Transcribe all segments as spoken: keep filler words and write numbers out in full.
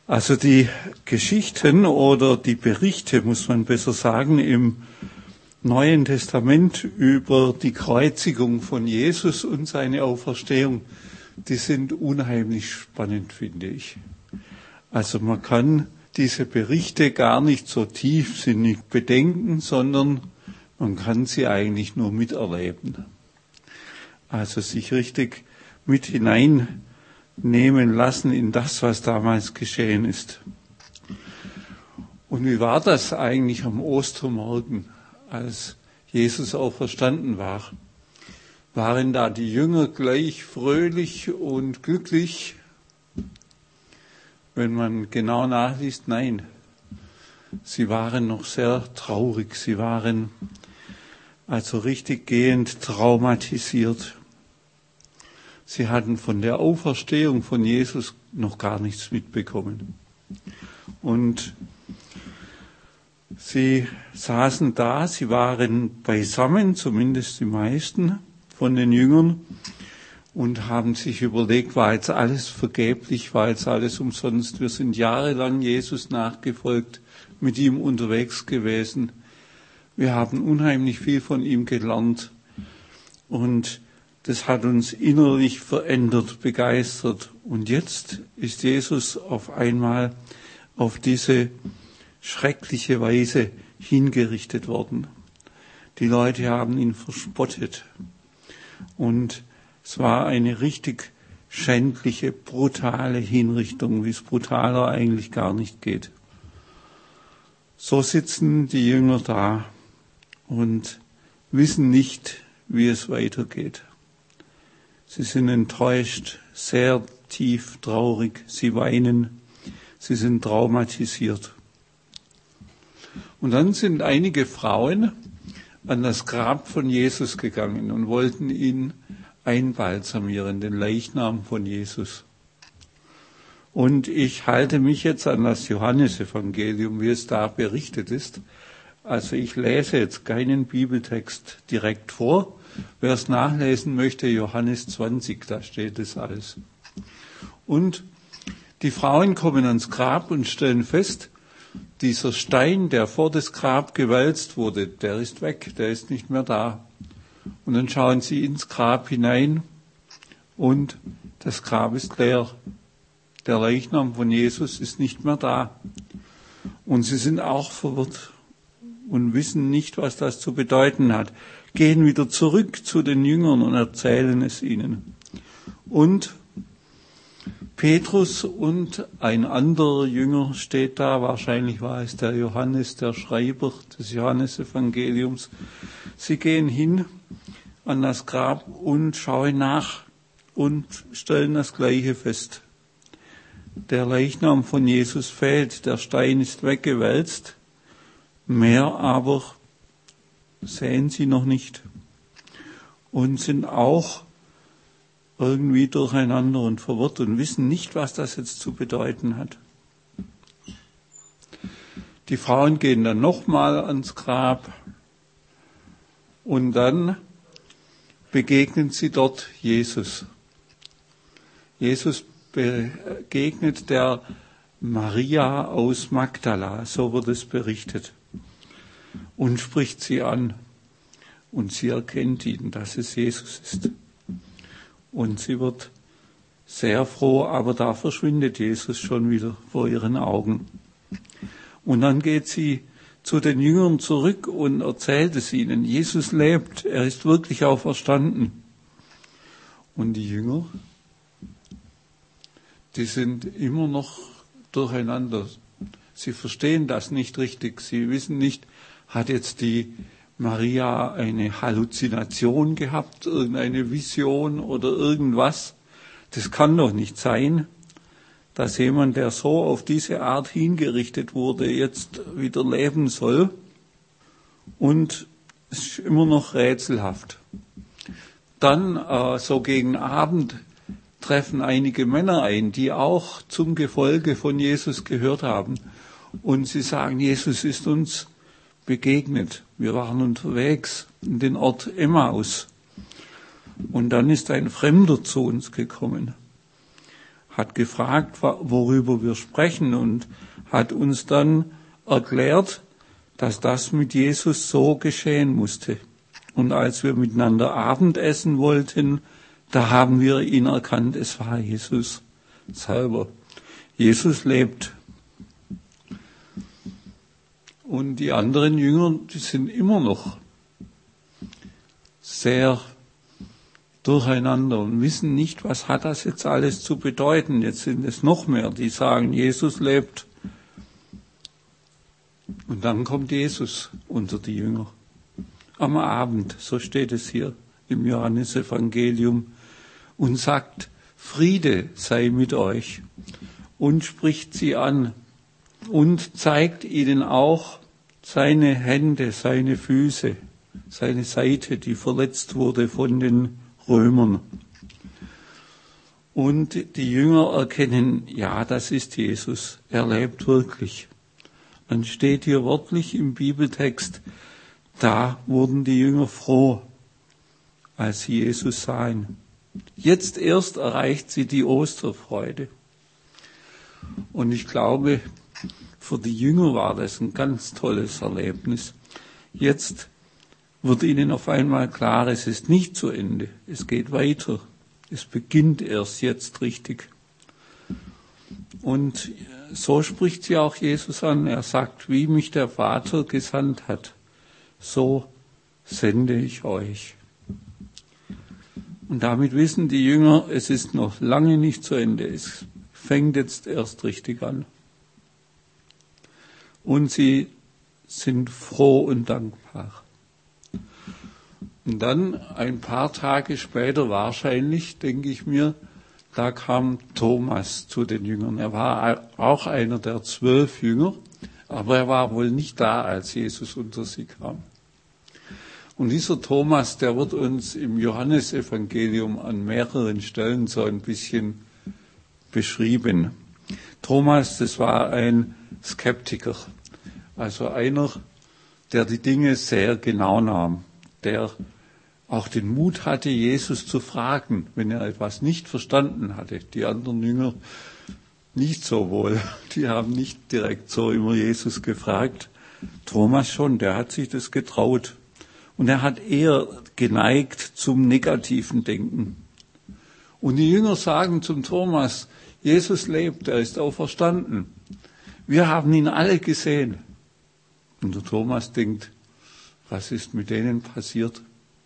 Also die Geschichten oder die Berichte, muss man besser sagen, im Neuen Testament über die Kreuzigung von Jesus und seine Auferstehung, die sind unheimlich spannend, finde ich. Also man kann diese Berichte gar nicht so tiefsinnig bedenken, sondern man kann sie eigentlich nur miterleben. Also sich richtig mit hineinnehmen lassen in das, was damals geschehen ist. Und wie war das eigentlich am Ostermorgen, als Jesus auferstanden war? Waren da die Jünger gleich fröhlich und glücklich? Wenn man genau nachliest, nein. Sie waren noch sehr traurig. Sie waren also richtig gehend traumatisiert. Sie hatten von der Auferstehung von Jesus noch gar nichts mitbekommen. Und sie saßen da, sie waren beisammen, zumindest die meisten von den Jüngern, und haben sich überlegt, war jetzt alles vergeblich, war jetzt alles umsonst. Wir sind jahrelang Jesus nachgefolgt, mit ihm unterwegs gewesen. Wir haben unheimlich viel von ihm gelernt und das hat uns innerlich verändert, begeistert. Und jetzt ist Jesus auf einmal auf diese schreckliche Weise hingerichtet worden. Die Leute haben ihn verspottet. Und es war eine richtig schändliche, brutale Hinrichtung, wie es brutaler eigentlich gar nicht geht. So sitzen die Jünger da und wissen nicht, wie es weitergeht. Sie sind enttäuscht, sehr tief traurig, sie weinen, sie sind traumatisiert. Und dann sind einige Frauen an das Grab von Jesus gegangen und wollten ihn einbalsamieren, den Leichnam von Jesus. Und ich halte mich jetzt an das Johannesevangelium, wie es da berichtet ist. Also ich lese jetzt keinen Bibeltext direkt vor. Wer es nachlesen möchte, Johannes zwanzig, da steht es alles. Und die Frauen kommen ans Grab und stellen fest, dieser Stein, der vor das Grab gewälzt wurde, der ist weg, der ist nicht mehr da. Und dann schauen sie ins Grab hinein und das Grab ist leer. Der Leichnam von Jesus ist nicht mehr da. Und sie sind auch verwirrt und wissen nicht, was das zu bedeuten hat. Gehen wieder zurück zu den Jüngern und erzählen es ihnen. Und Petrus und ein anderer Jünger steht da, wahrscheinlich war es der Johannes, der Schreiber des Johannesevangeliums. Sie gehen hin an das Grab und schauen nach und stellen das Gleiche fest. Der Leichnam von Jesus fehlt, der Stein ist weggewälzt, mehr aber sehen sie noch nicht und sind auch irgendwie durcheinander und verwirrt und wissen nicht, was das jetzt zu bedeuten hat. Die Frauen gehen dann nochmal ans Grab und dann begegnen sie dort Jesus. Jesus begegnet der Maria aus Magdala, so wird es berichtet, und spricht sie an. Und sie erkennt ihn, dass es Jesus ist. Und sie wird sehr froh, aber da verschwindet Jesus schon wieder vor ihren Augen. Und dann geht sie zu den Jüngern zurück und erzählt es ihnen. Jesus lebt, er ist wirklich auferstanden. Und die Jünger, die sind immer noch durcheinander. Sie verstehen das nicht richtig. Sie wissen nicht, hat jetzt die Maria eine Halluzination gehabt, irgendeine Vision oder irgendwas? Das kann doch nicht sein, dass jemand, der so auf diese Art hingerichtet wurde, jetzt wieder leben soll. Und es ist immer noch rätselhaft. Dann, äh, so gegen Abend, treffen einige Männer ein, die auch zum Gefolge von Jesus gehört haben. Und sie sagen, Jesus ist uns begegnet. Wir waren unterwegs in den Ort Emmaus. Und dann ist ein Fremder zu uns gekommen. hat gefragt, worüber wir sprechen und hat uns dann erklärt, dass das mit Jesus so geschehen musste. Und als wir miteinander Abendessen wollten, da haben wir ihn erkannt, es war Jesus selber. Jesus lebt. Und die anderen Jünger, die sind immer noch sehr durcheinander und wissen nicht, was hat das jetzt alles zu bedeuten. Jetzt sind es noch mehr, die sagen, Jesus lebt. Und dann kommt Jesus unter die Jünger. Am Abend, so steht es hier im Johannesevangelium, und sagt, Friede sei mit euch, und spricht sie an und zeigt ihnen auch seine Hände, seine Füße, seine Seite, die verletzt wurde von den Römern. Und die Jünger erkennen, ja, das ist Jesus, er lebt wirklich. Dann steht hier wörtlich im Bibeltext, da wurden die Jünger froh, als sie Jesus sahen. Jetzt erst erreicht sie die Osterfreude. Und ich glaube, für die Jünger war das ein ganz tolles Erlebnis. Jetzt wird ihnen auf einmal klar, es ist nicht zu Ende, es geht weiter. Es beginnt erst jetzt richtig. Und so spricht sie auch Jesus an. Er sagt, wie mich der Vater gesandt hat, so sende ich euch. Und damit wissen die Jünger, es ist noch lange nicht zu Ende. Es fängt jetzt erst richtig an. Und sie sind froh und dankbar. Und dann, ein paar Tage später wahrscheinlich, denke ich mir, da kam Thomas zu den Jüngern. Er war auch einer der zwölf Jünger, aber er war wohl nicht da, als Jesus unter sie kam. Und dieser Thomas, der wird uns im Johannesevangelium an mehreren Stellen so ein bisschen beschrieben. Thomas, das war ein Skeptiker, also einer, der die Dinge sehr genau nahm, der auch den Mut hatte, Jesus zu fragen, wenn er etwas nicht verstanden hatte. Die anderen Jünger nicht so wohl. Die haben nicht direkt so immer Jesus gefragt. Thomas schon, der hat sich das getraut. Und er hat eher geneigt zum negativen Denken. Und die Jünger sagen zum Thomas, Jesus lebt, er ist auferstanden. Wir haben ihn alle gesehen. Und der Thomas denkt, was ist mit denen passiert?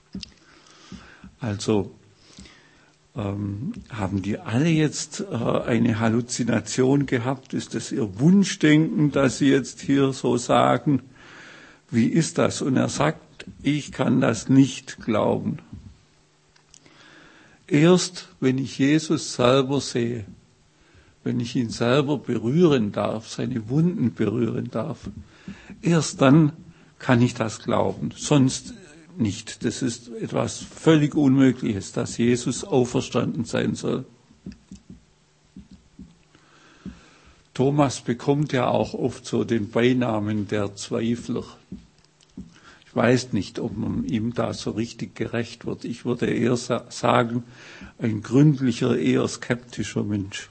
Also ähm, haben die alle jetzt äh, eine Halluzination gehabt? Ist das ihr Wunschdenken, dass sie jetzt hier so sagen? Wie ist das? Und er sagt, ich kann das nicht glauben. Erst wenn ich Jesus selber sehe, wenn ich ihn selber berühren darf, seine Wunden berühren darf, erst dann kann ich das glauben. Sonst nicht. Das ist etwas völlig Unmögliches, dass Jesus auferstanden sein soll. Thomas bekommt ja auch oft so den Beinamen der Zweifler. Ich weiß nicht, ob man ihm da so richtig gerecht wird. Ich würde eher sagen, ein gründlicher, eher skeptischer Mensch.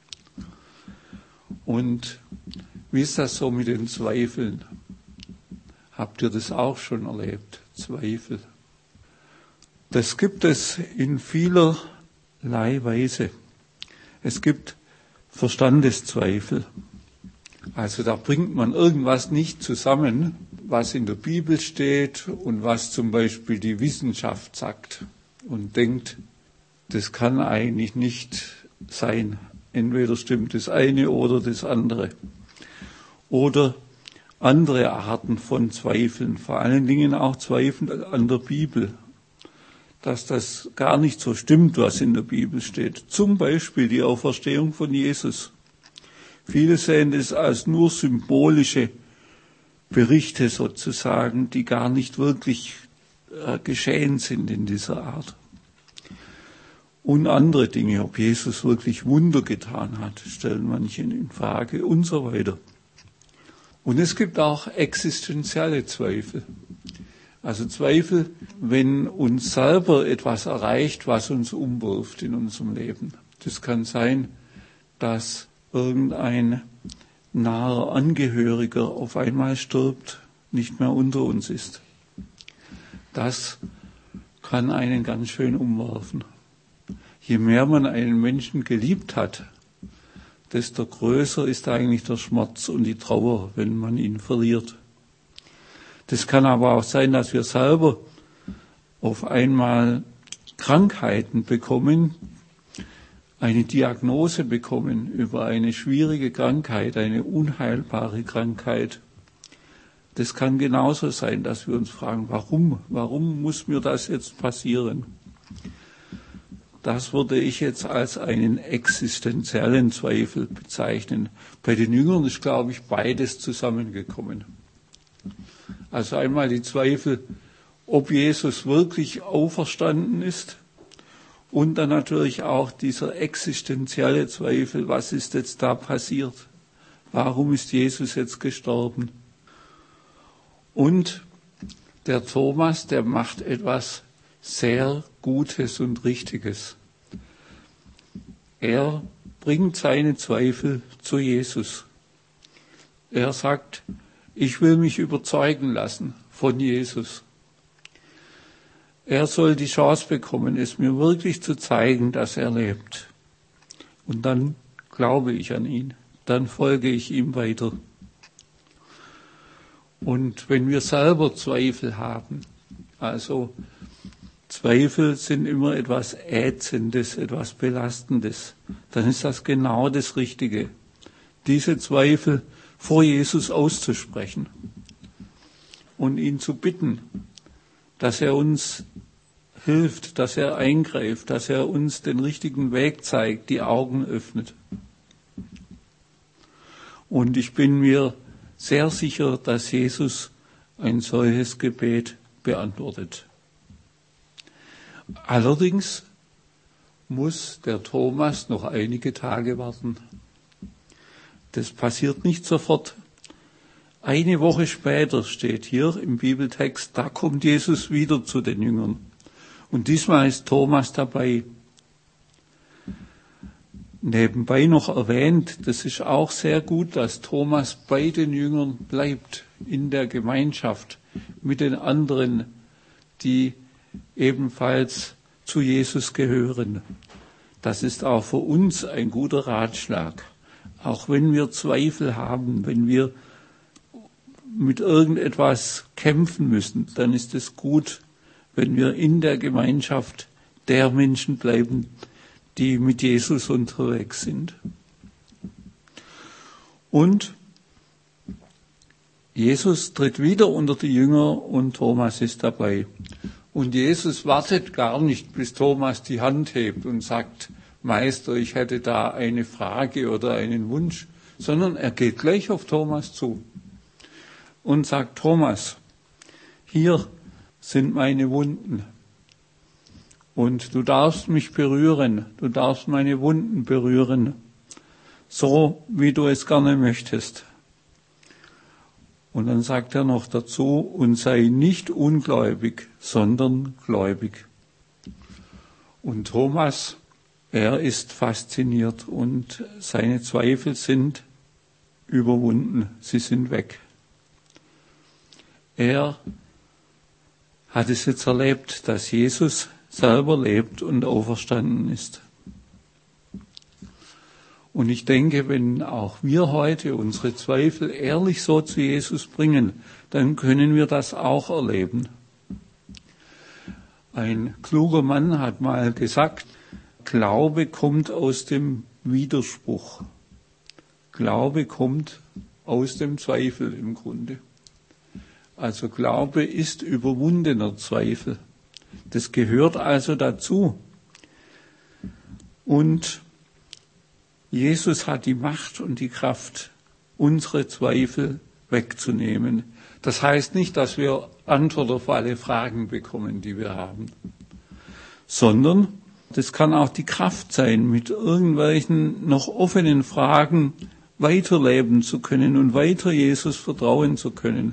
Und wie ist das so mit den Zweifeln? Habt ihr das auch schon erlebt? Zweifel. Das gibt es in vielerlei Weise. Es gibt Verstandeszweifel. Also da bringt man irgendwas nicht zusammen, was in der Bibel steht und was zum Beispiel die Wissenschaft sagt und denkt, das kann eigentlich nicht sein. Entweder stimmt das eine oder das andere. Oder andere Arten von Zweifeln, vor allen Dingen auch Zweifeln an der Bibel, dass das gar nicht so stimmt, was in der Bibel steht. Zum Beispiel die Auferstehung von Jesus. Viele sehen das als nur symbolische Berichte sozusagen, die gar nicht wirklich äh, geschehen sind in dieser Art. Und andere Dinge, ob Jesus wirklich Wunder getan hat, stellen manche in Frage und so weiter. Und es gibt auch existenzielle Zweifel. Also Zweifel, wenn uns selber etwas erreicht, was uns umwirft in unserem Leben. Das kann sein, dass irgendein naher Angehöriger auf einmal stirbt, nicht mehr unter uns ist. Das kann einen ganz schön umwerfen. Je mehr man einen Menschen geliebt hat, desto größer ist eigentlich der Schmerz und die Trauer, wenn man ihn verliert. Das kann aber auch sein, dass wir selber auf einmal Krankheiten bekommen, eine Diagnose bekommen über eine schwierige Krankheit, eine unheilbare Krankheit. Das kann genauso sein, dass wir uns fragen, warum? Warum muss mir das jetzt passieren? Das würde ich jetzt als einen existenziellen Zweifel bezeichnen. Bei den Jüngern ist, glaube ich, beides zusammengekommen. Also einmal die Zweifel, ob Jesus wirklich auferstanden ist, und dann natürlich auch dieser existenzielle Zweifel, was ist jetzt da passiert? Warum ist Jesus jetzt gestorben? Und der Thomas, der macht etwas sehr Gutes und Richtiges. Er bringt seine Zweifel zu Jesus. Er sagt, ich will mich überzeugen lassen von Jesus. Er soll die Chance bekommen, es mir wirklich zu zeigen, dass er lebt. Und dann glaube ich an ihn, dann folge ich ihm weiter. Und wenn wir selber Zweifel haben, also Zweifel sind immer etwas Ätzendes, etwas Belastendes, dann ist das genau das Richtige, diese Zweifel vor Jesus auszusprechen und ihn zu bitten, dass er uns hilft, dass er eingreift, dass er uns den richtigen Weg zeigt, die Augen öffnet. Und ich bin mir sehr sicher, dass Jesus ein solches Gebet beantwortet. Allerdings muss der Thomas noch einige Tage warten. Das passiert nicht sofort. Eine Woche später steht hier im Bibeltext, da kommt Jesus wieder zu den Jüngern. Und diesmal ist Thomas dabei. Nebenbei noch erwähnt, das ist auch sehr gut, dass Thomas bei den Jüngern bleibt, in der Gemeinschaft mit den anderen, die ebenfalls zu Jesus gehören. Das ist auch für uns ein guter Ratschlag. Auch wenn wir Zweifel haben, wenn wir mit irgendetwas kämpfen müssen, dann ist es gut, wenn wir in der Gemeinschaft der Menschen bleiben, die mit Jesus unterwegs sind. Und Jesus tritt wieder unter die Jünger und Thomas ist dabei. Und Jesus wartet gar nicht, bis Thomas die Hand hebt und sagt, Meister, ich hätte da eine Frage oder einen Wunsch, sondern er geht gleich auf Thomas zu und sagt, Thomas, hier sind meine Wunden. Und du darfst mich berühren, du darfst meine Wunden berühren, so wie du es gerne möchtest. Und dann sagt er noch dazu, und sei nicht ungläubig, sondern gläubig. Und Thomas, er ist fasziniert und seine Zweifel sind überwunden, sie sind weg. Er hat es jetzt erlebt, dass Jesus selber lebt und auferstanden ist. Und ich denke, wenn auch wir heute unsere Zweifel ehrlich so zu Jesus bringen, dann können wir das auch erleben. Ein kluger Mann hat mal gesagt, Glaube kommt aus dem Widerspruch. Glaube kommt aus dem Zweifel im Grunde. Also Glaube ist überwundener Zweifel. Das gehört also dazu. Und Jesus hat die Macht und die Kraft, unsere Zweifel wegzunehmen. Das heißt nicht, dass wir Antwort auf alle Fragen bekommen, die wir haben, sondern das kann auch die Kraft sein, mit irgendwelchen noch offenen Fragen weiterleben zu können und weiter Jesus vertrauen zu können.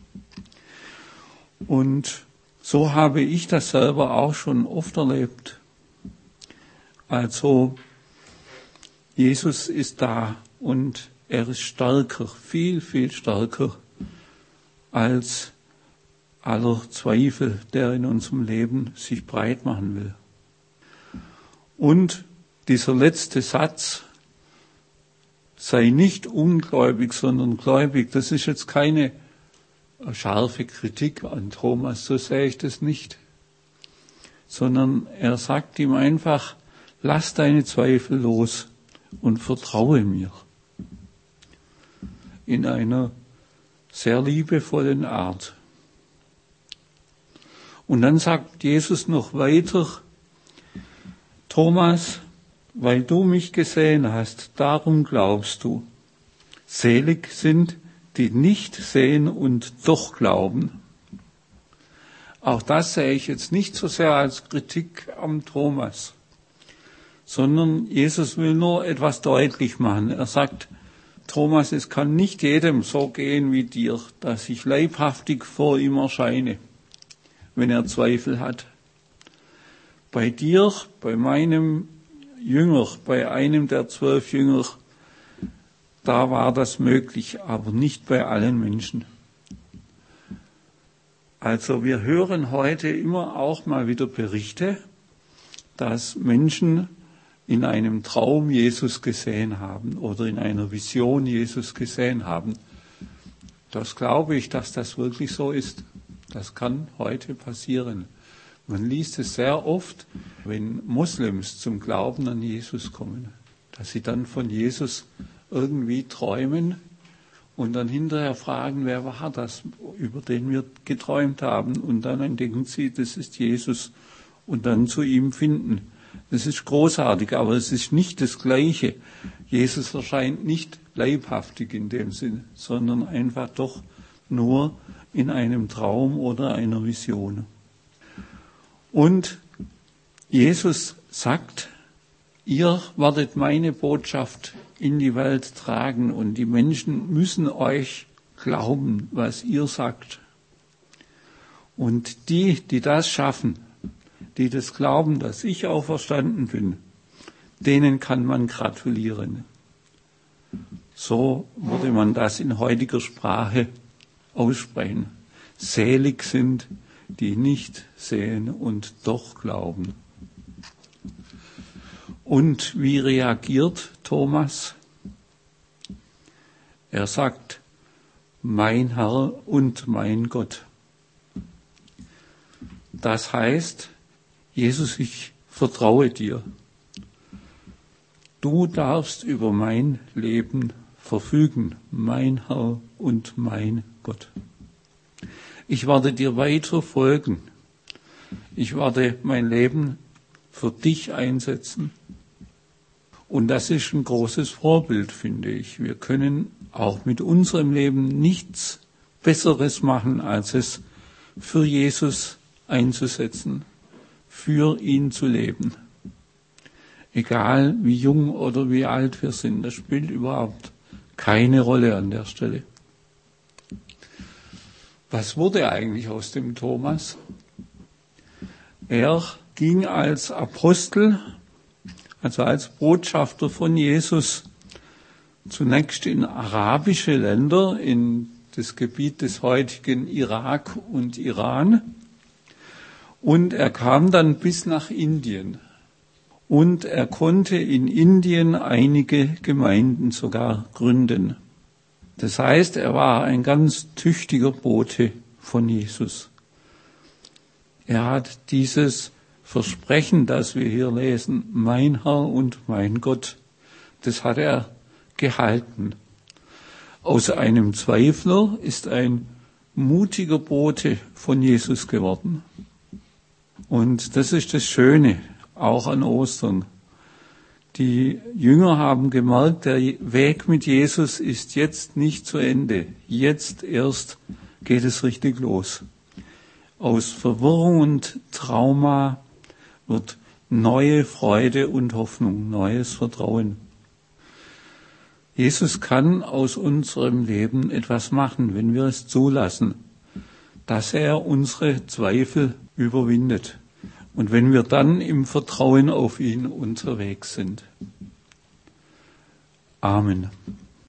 Und so habe ich das selber auch schon oft erlebt. Also Jesus ist da und er ist stärker, viel, viel stärker als aller Zweifel, der in unserem Leben sich breit machen will. Und dieser letzte Satz, sei nicht ungläubig, sondern gläubig, das ist jetzt keine scharfe Kritik an Thomas, so sehe ich das nicht, sondern er sagt ihm einfach, lass deine Zweifel los und vertraue mir. In einer sehr liebevollen Art. Und dann sagt Jesus noch weiter, Thomas, weil du mich gesehen hast, darum glaubst du. Selig sind, die nicht sehen und doch glauben. Auch das sehe ich jetzt nicht so sehr als Kritik am Thomas, sondern Jesus will nur etwas deutlich machen. Er sagt, Thomas, es kann nicht jedem so gehen wie dir, dass ich leibhaftig vor ihm erscheine, wenn er Zweifel hat. Bei dir, bei meinem Jünger, bei einem der zwölf Jünger, da war das möglich, aber nicht bei allen Menschen. Also wir hören heute immer auch mal wieder Berichte, dass Menschen in einem Traum Jesus gesehen haben oder in einer Vision Jesus gesehen haben. Das glaube ich, dass das wirklich so ist. Das kann heute passieren. Man liest es sehr oft, wenn Moslems zum Glauben an Jesus kommen, dass sie dann von Jesus irgendwie träumen und dann hinterher fragen, wer war das, über den wir geträumt haben. Und dann entdecken sie, das ist Jesus und dann zu ihm finden. Das ist großartig, aber es ist nicht das Gleiche. Jesus erscheint nicht leibhaftig in dem Sinn, sondern einfach doch nur in einem Traum oder einer Vision. Und Jesus sagt, ihr werdet meine Botschaft in die Welt tragen und die Menschen müssen euch glauben, was ihr sagt. Und die, die das schaffen, die das glauben, dass ich auferstanden bin, denen kann man gratulieren. So würde man das in heutiger Sprache aussprechen. Selig sind, die nicht sehen und doch glauben. Und wie reagiert Thomas? Er sagt, mein Herr und mein Gott. Das heißt, Jesus, ich vertraue dir. Du darfst über mein Leben verfügen, mein Herr und mein Gott. Ich werde dir weiter folgen. Ich werde mein Leben für dich einsetzen. Und das ist ein großes Vorbild, finde ich. Wir können auch mit unserem Leben nichts Besseres machen, als es für Jesus einzusetzen, für ihn zu leben. Egal wie jung oder wie alt wir sind, das spielt überhaupt keine Rolle an der Stelle. Was wurde eigentlich aus dem Thomas? Er ging als Apostel, also als Botschafter von Jesus, zunächst in arabische Länder, in das Gebiet des heutigen Irak und Iran. Und er kam dann bis nach Indien. Und er konnte in Indien einige Gemeinden sogar gründen. Das heißt, er war ein ganz tüchtiger Bote von Jesus. Er hat dieses Versprechen, das wir hier lesen, mein Herr und mein Gott, das hat er gehalten. Aus einem Zweifler ist ein mutiger Bote von Jesus geworden. Und das ist das Schöne, auch an Ostern. Die Jünger haben gemerkt, der Weg mit Jesus ist jetzt nicht zu Ende. Jetzt erst geht es richtig los. Aus Verwirrung und Trauma wird neue Freude und Hoffnung, neues Vertrauen. Jesus kann aus unserem Leben etwas machen, wenn wir es zulassen, dass er unsere Zweifel überwindet. Und wenn wir dann im Vertrauen auf ihn unterwegs sind. Amen.